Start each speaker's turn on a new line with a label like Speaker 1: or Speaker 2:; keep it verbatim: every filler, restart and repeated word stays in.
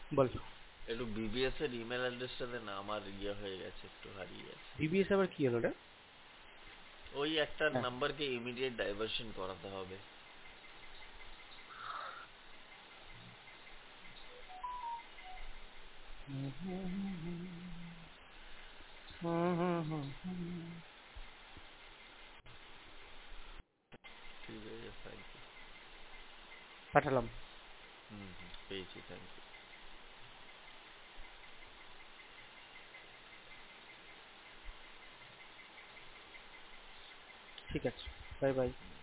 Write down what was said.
Speaker 1: বল।
Speaker 2: একটু বিবিএস এর ইমেল অ্যাড্রেসটা দে না, আমার ইয়ে হয়ে গেছে, একটু হারিয়ে গেছে।
Speaker 1: বিবিএস আবার কি হলো রে?
Speaker 2: ওই একটা
Speaker 1: হ্যাঁ।
Speaker 2: নাম্বারকে ইমিডিয়েট ডাইভার্সন করাতে হবে। ঠিক আছে, থ্যাংক ইউ।
Speaker 1: পাঠালাম।
Speaker 2: হুম হুম, পেয়েছি, থ্যাংক ইউ।
Speaker 1: ঠিক আছে, বাই বাই।